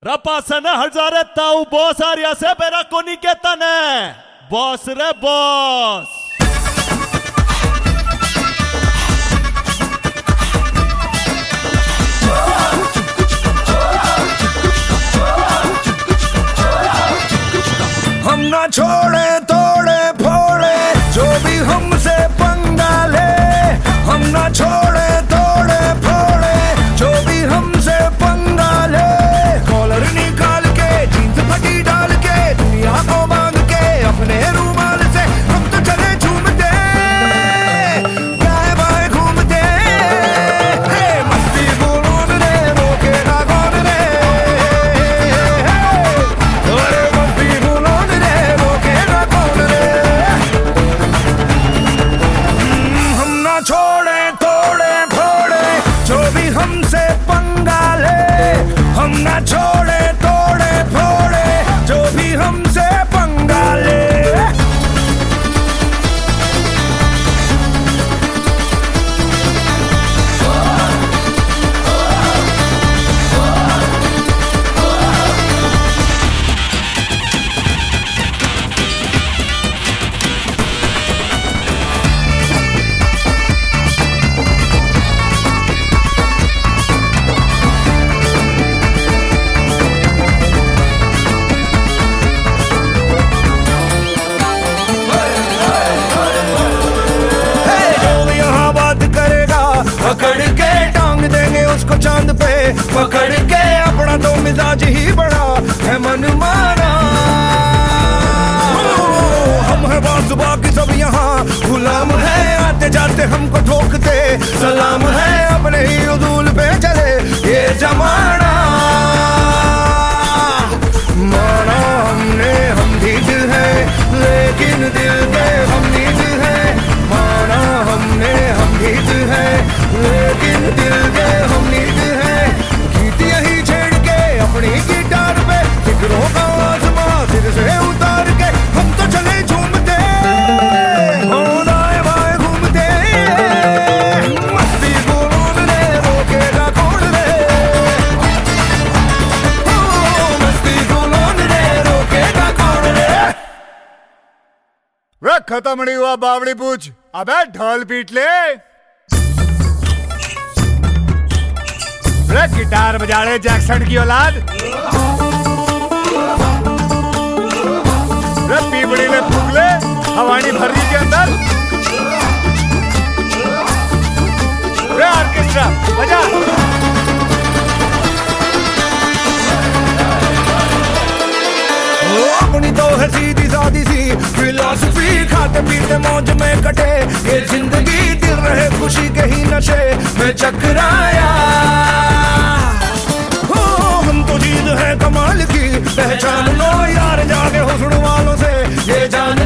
Rapasana Hazare Tau boss Arya se Pera Koni Ketane. Boss re boss. हम ना छोड़े तोड़े फोड़े जो भी हमसे पंगा ले, हम ना छोड़े तोड़े फोड़े जो भी हमसे पंगा ले। कॉलर निकाल के जींस फटी डाल के दुनिया को बांध के अपने रूमाल से हम तो चले झूमते गाए बाए घूमते। हे मस्ती बोलोन रे रोकेगा कौन रे, अरे मस्ती बोलोन रे रोकेगा कौन रे। हम ना छोड़े तोड़े फोड़े जो भी हमसे पंगा ले, हम ना छोड़े तोड़े फोड़े जो भी हमसे पंगा ले। पकड़ के टांग देंगे उसको चांद पे, पकड़ के अपना तो मिजाज ही बड़ा है मनमाना। हम है बास बाकी सब यहाँ गुलाम है, आते जाते हमको ठोकते सलाम है। अपने ही उसूल पे चले ये जमाना, माना हमने हम ढीठ है लेकिन दिल के हम नीच है। माना हमने हम ढीठ है लेकिन दिल के हम नीच है। गीत यही छेड़ के अपनी गिटार पे फिक्रों का आसमां सिर से उतार के हम तो चले झूमते दाएं बाएं घूमते। मस्ती बोलोन रे रोकेगा कौन रे, मस्ती बोलोन रे रोकेगा कौन रे। वे खत्म नहीं हुआ बावड़ी पूछ, अबे ढोल पीट ले। गिटार बजा रहे जैक्सन की औलाद, पीपड़ी में फूक ले हवानी भर्री के अंदर। ऑर्केस्ट्रा बजा। अपनी तो है सीधी सादी सी फिलॉसफी, खाते पीते मौज में कटे ये जिंदगी। दिल रहे खुशी के ही नशे में चकराया। हम तो चीज है कमाल की, पहचान लो यार जाके हुस्न वालों से ये जान